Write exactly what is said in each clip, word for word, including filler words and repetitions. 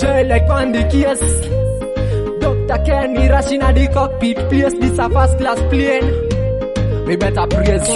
J like on the case. Doctor Kenny rushing at the cockpit. Place this a first class plane. We better praise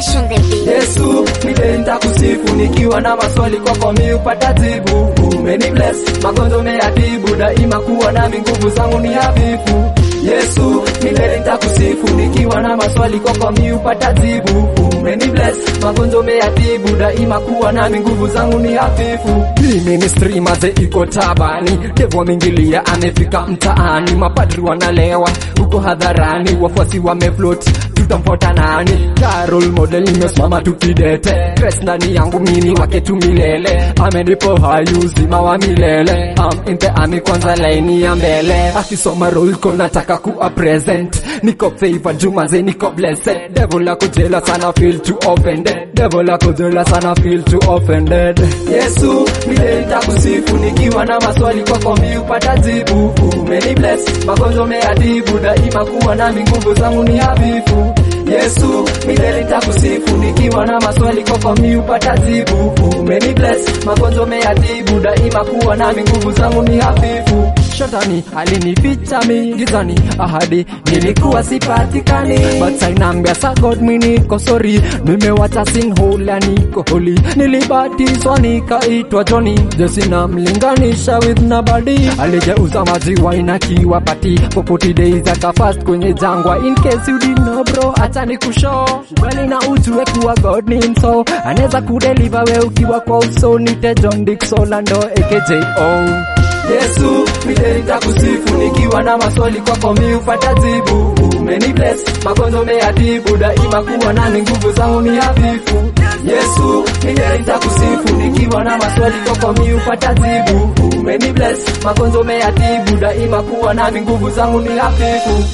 Yesu, mile nitakusifu nikiwa na maswali kwako mi upata jibu. Umeni bless, magonjwa umeyatibu, daima kuwa nami nguvu zangu ni hafifu. Yesu, mile nitakusifu nikiwa na maswali kwako mi upata jibu. Umeni bless, magonjwa umeyatibu, daima kuwa nami nguvu zangu ni hafifu. Hii ministry maze iko tabani, devu wameingilia amefika mtaani. Mapadri wanalewa huko hadharani, wafuasi wamefloat, tutamfuata nani? Carol model nimesimama tukidete, Christ ndani yangu mini wake tu milele. Amenipo hai uzima wa milele, I'm in the army kwanza laini ya mbele. Akisoma roll call nataka kuwa present, niko favor jumaze niko blessed. Devil lako jela sana feel too offended, Devil lako jela sana feel too offended. Yesu, mile nitakusifu nikiwa na maswali kwako mi upata jibu. Umeni bless, magonjwa umeyatibu, daima kuwa nami nguvu zangu ni hafifu. Yesu, mile nitakusifu nikiwa na maswali kwako mi upata jibu. Umeni bless, magonjwa umeyatibu, daima kuwa nami nguvu zangu ni hafifu. Shetani alinificha mi gizani, ahadi nilikuwa sipatikani, but sainambia sa God mi niko sorry. Nimewacha sin hole niko holy, nilibatizwa nikaitwa Johnny. Jesi na mlinganisha with nobody, alijeuza maziwa inakiwa pati forty days aka fast kwenye jangwa. In case you didn't know bro, acha nikushow wali na ujue kuwa God ni mso, anaweza kudeliver we ukiwa kwa uso. Nite John Dick Solando aka J O. Yesu, mile nitakusifu nikiwa na maswali kwako mi upata jibu. Umeni bless, magonjwa umeyatibu, daima kuwa nami nguvu zangu ni hafifu. Yesu, mile nitakusifu nikiwa na maswali kwako mi upata jibu. Umeni bless, magonjwa umeyatibu, daima kuwa nami nguvu zangu ni hafifu.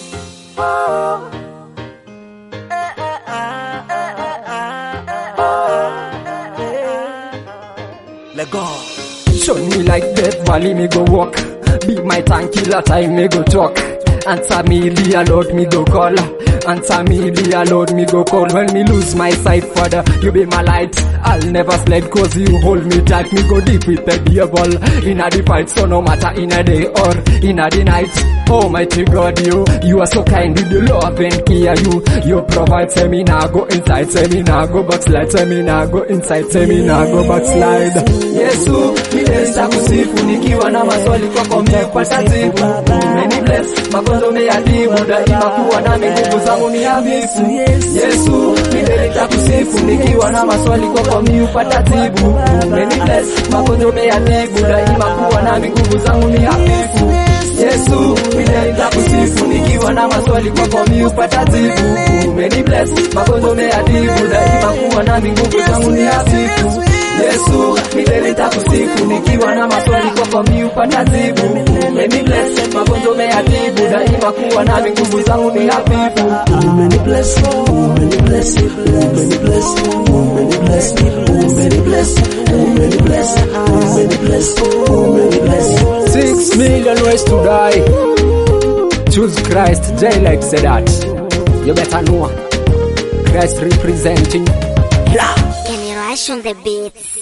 Let go. Show me like death valley me go walk, be my time killer time me go talk. Answer me dear Lord me go call, answer me dear Lord me go call. When me lose my sight Father you be my light, I'll never slide cause you hold me tight. Me go deep with the devil in a the fight, so no matter in a day or in a the night. Almighty God, you, you are so kind with your love and care. You, you provide, say me now go inside, say me now go backslide, say me now go inside, say me now go backslide. Yesu, mile nitakusifu nikiwa na maswali kwako mi upata jibu. Umeni bless, magonjwa umeyatibu, daima kuwa nami nguvu zangu ni hafifu. Yesu, mile nitakusifu nikiwa na maswali kwako mi upata jibu. Umeni bless, magonjwa umeyatibu, daima kuwa nami nguvu zangu ni hafifu. Yesu, mile nitakusifu nikiwa na maswali kwako mi upata jibu. Umeni bless, magonjwa umeyatibu, daima kuwa nami nguvu zangu ni hafifu. Yesu, mile nitakusifu nikiwa na maswali kwako mi upata jibu. Umeni bless, magonjwa umeyatibu, daima kuwa nami nguvu zangu ni hafifu. Umeni bless, umeni bless, umeni bless, umeni bless, umeni bless, umeni bless, umeni bless, umeni bless. Six million ways to die, choose Christ. J like said that, you better know Christ representing. Can you rush on the beats?